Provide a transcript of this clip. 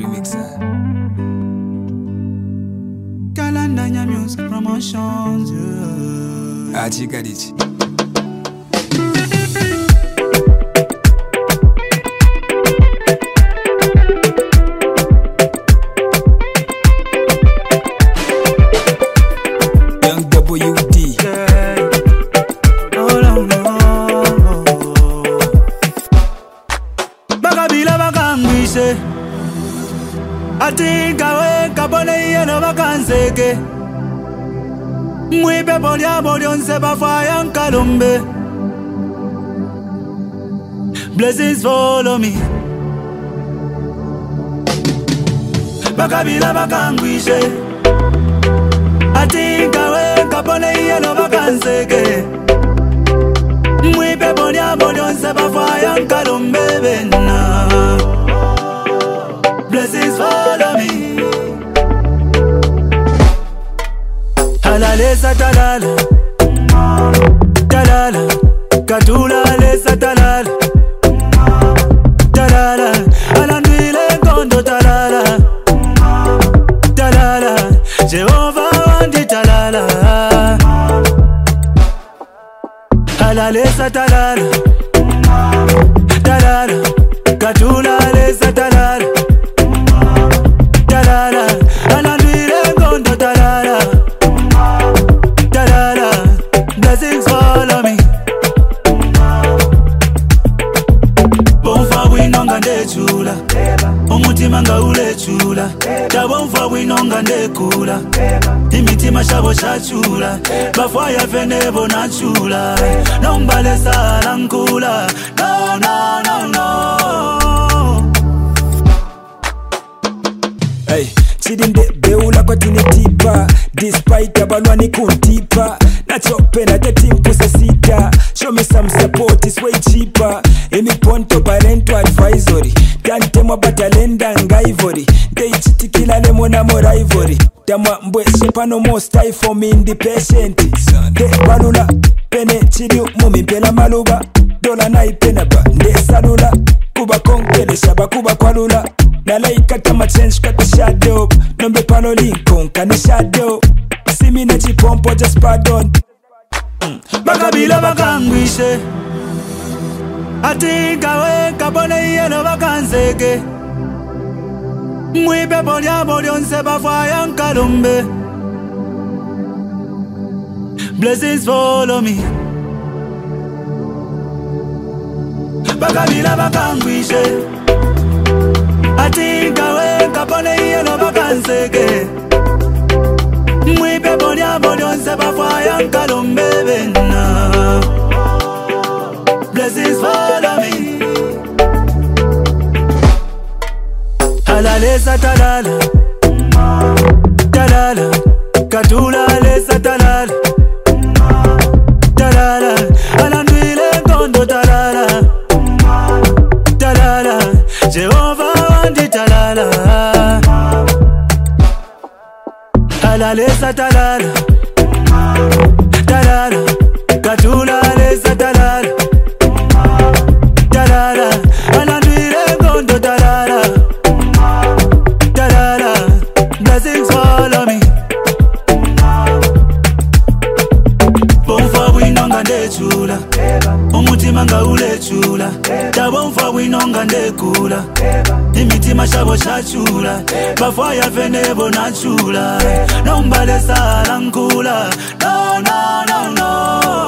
remixer. Kalandanya Music Promotions, yeah. Achikadichi. Young WD. Yeah. Oh, no. Bakabila bakangwise Atinga we kabone yeno bakanseke Mwipe polya bolyonse bafaya nkalumbe Blessings follow me Bakabila bakangwise Atinga we kabone yeno bakanseke Mwipe polya bolyonse bafaya nkalumbe bena Blessings follow me Halalesa talala Talala Katula lesa talala Talala Alandwile kondo talala Talala Jehovah wandi talala Halalesa talala Talala Katula lesa talala Talala, alandwile kondo talala Talala, blessings follow me Bonfa winonga nde chula Omutima nga ule chula Chabonfa winonga nde kula Imitima shabo shachula Bafwaya fenebo na chula Nombale sala nkula No, no, no, no Hey, chidinde beula kwa tine tipa Despite abalwani kuntipa Nachope na the team pusa sita Show me some support, it's way cheaper Emi ponto parental advisory Dante mwa batalenda ngaivori Dei chitikila lemo na mo rivalry Dama mbwe shepa no more style for me independent De balula, pene chidi mumi mpela maluba Dola na ipena ba, nde salula Kuba konkele shaba kuba kwalula Nalaika tama change kata shadow Nombe pano Lincoln kani shadow Simi na chipompo just pardon Bakabila bakangwise Atinga we kabone yeno bakanseke Mwipe polya bolyonse bafaya nkalumbe Blessings follow me Bakabila bakangwise Atinga we kabone yeno bakanseke Mwipe polya bolyonse bafaya nkalumbe bena Blessings follow me Halalesa talala Talala Katula lesa talala Talala Alandwile kondo talala Talala Jehovah wandi talala Halalesa talala Talala Katula lesa talala Talala Alandwile kondo talala Talala Blessings follow me Bonfa winonga nde chula Omutima nga ule chula Tabonfa winonga nde kula Imitima shabo shachula Bafwaya fenebo na chula Nombale sala nkula No, no, no, no